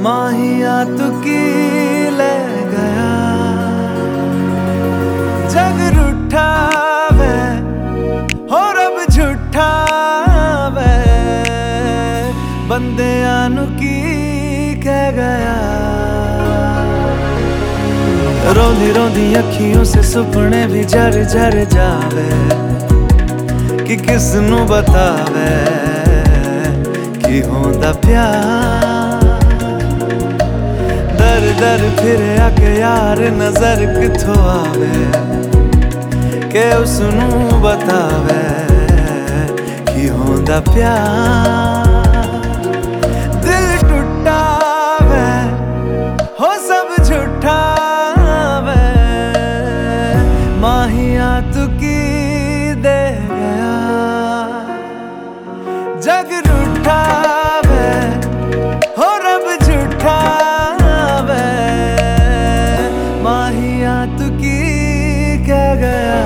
माहिया तू की ले गया, जग रूठा वे हो रब झूठा वे, बंदे आनु की कह गया। रोंदी रोंदी अखियों से सुपने भी झर झर जावे, कि किस नू बतावे कि होंदा प्यार। दर दर फिर आके यार नजर किथों आवे, के उसनू बतावे कि होंदा प्यार। दिल टूटा वे हो सब झूठा वे, माहिया तू की दे गया, जग रूठा वे हो रब झूठा वे, माहिया तू की कह गया।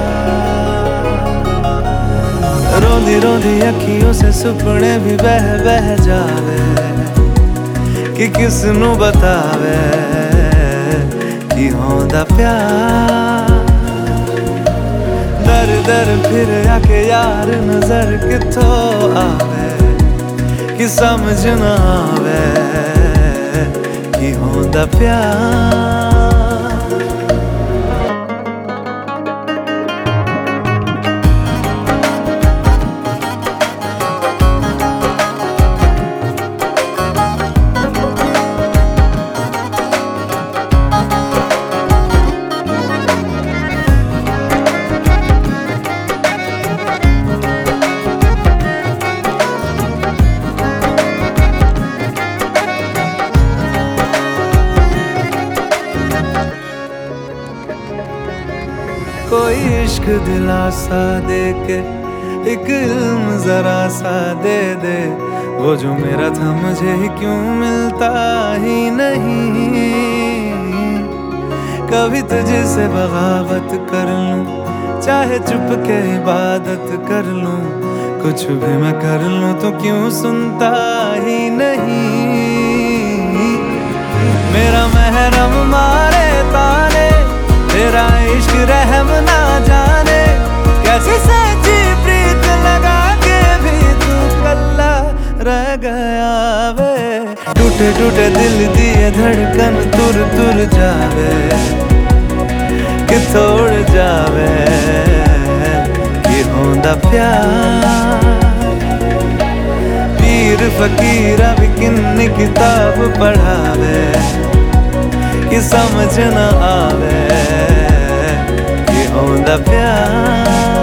रोंदी रोंदी अखियों से सुपने भी बह बह जावे, कि किस नू बतावे कि होंदा प्यार। दर दर फिर आके यार नजर किथों आवे, कि समझ ना आवे कि होंदा प्यार। कोई इश्क दिलासा दे के एक इल्म जरा सा दे दे, वो जो मेरा था मुझे ही क्यों मिलता ही नहीं। कभी तुझसे बगावत कर लूं, चाहे चुप के इबादत कर लूं, कुछ भी मैं कर लूं तो क्यों सुनता ही नहीं। मेरा महरम मारे ताने, तेरा इश्क रहम ना जाने, कैसे सच्ची प्रीत लगा के भी तू कल्ला रह गया वे। टूटे टूटे दिल दिए धड़कन तुर तुर जावे, कि तोड़ जावे कि होंदा प्यार। पीर फकीरा भी किन्नी किताब पढ़ावे, कि समझ न आवे कि होंदा प्यार।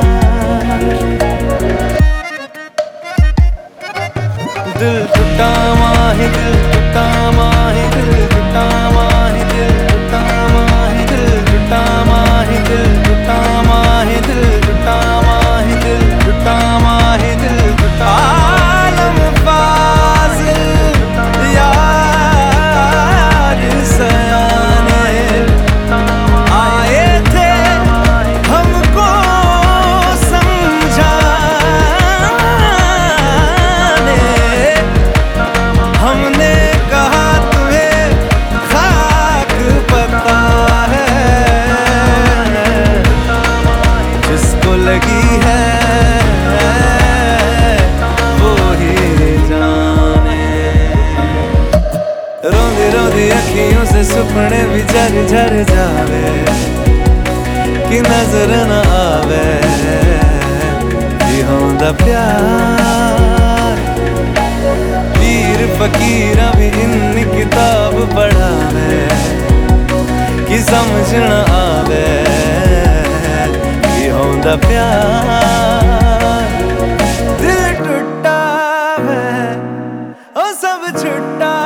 दिल टूटा माही, दिल टूटा माही, दिल टूटा माही, दिल टूटा माही, दिल टूटा माही, दिल टूटा माही, दिल टूटा माही, दिल टूटा माही, दिल टूटा। आलम फाजिल यार सयाने आए थे हमको समझाने, हमने कहा तुम्हें खाक पता है, जिसको लगी है वो ही जाने। रोंदी रोंदी अखियों से सुपने भी झर झर जावे, कि नजर न आवे कि होंदा प्यार। पीर फकीरा भी इन्नी किताब पढ़ावे, कि समझ न आवे कि होंदा प्यार। दिल टूटा वे ओ सब छुट्टा